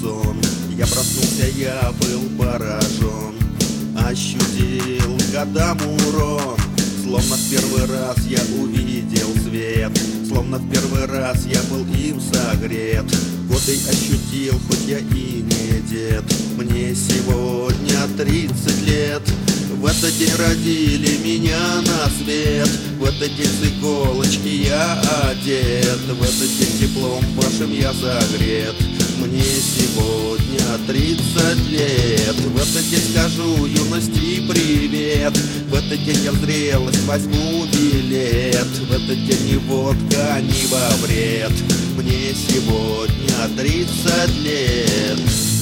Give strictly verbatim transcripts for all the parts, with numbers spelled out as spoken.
сон. Я проснулся, я был поражен, ощутил годам урон. Словно в первый раз я увидел свет, словно в первый раз я был им согрет. Годы ощутил, хоть я и не дед. Мне сегодня тридцать лет. В этот день родили меня на свет, в этот день с иголочки я одет, в этот день теплом вашим я согрет. Мне сегодня тридцать лет. В этот день скажу юности привет, в этот день я в зрелость возьму билет, в этот день ни водка, ни во вред. Мне сегодня тридцать лет.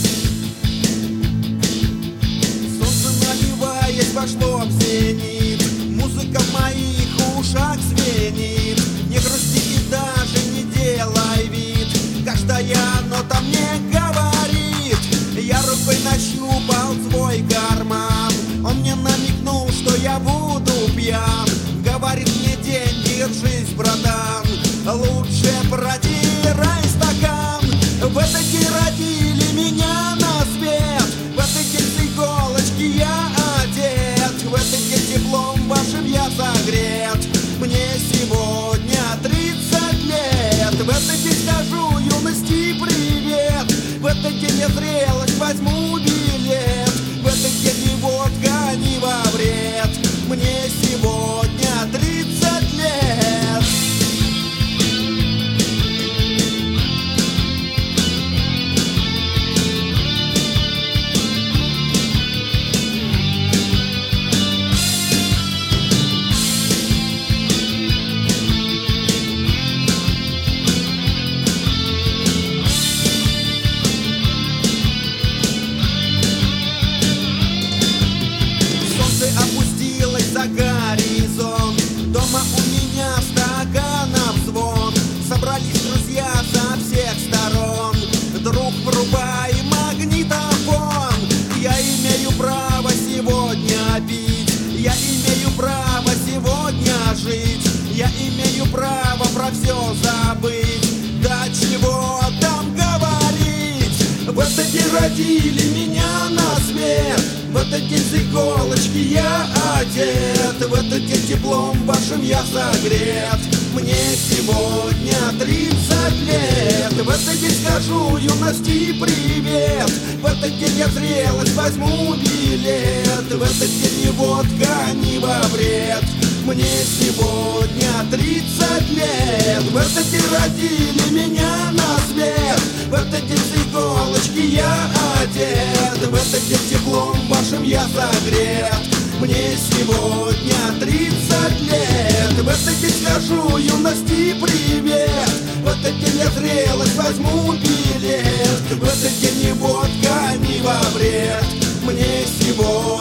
Солнце, наливаясь, вошло в зенит, музыка в моих ушах звенит. Не грусти и даже не делай вид, каждая нота мне говорит. Я рукой нащупал свой карман, он мне намекнул, что я буду пьян. Говорит мне: день, держись, братан, лучше протирай стакан. В этот день родили меня на свет, в этот день с иголочки я одет, в этот день теплом вашим я согрет. Мне сегодня тридцать лет. В этот день скажу юности привет, в этот день я зрелость возьму билет, в этот день ни водка, ни во вред. Мне сегодня тридцать лет. Опустилась за горизонт, дома у меня стаканов звон. Собрались друзья со всех сторон, друг, врубай магнитофон. Я имею право сегодня пить, я имею право сегодня жить, я имею право про все забыть. Да чего там говорить? В этот день родили меня на свет, в этот день с иголочки я одет, в этот день теплом вашим я согрет. Мне сегодня тридцать лет. В этот день скажу юности привет, в этот день я в зрелость возьму билет, в этот день ни водка, ни во вред. Мне сегодня тридцать лет. В этот день родили меня на свет, в этот день с иголочки я одет, в этот день теплом вашим я согрет. Мне сегодня тридцать лет. В этот день скажу юности привет, в этот день я зрелость возьму билет, в этот день ни водка, ни во вред. Мне сегодня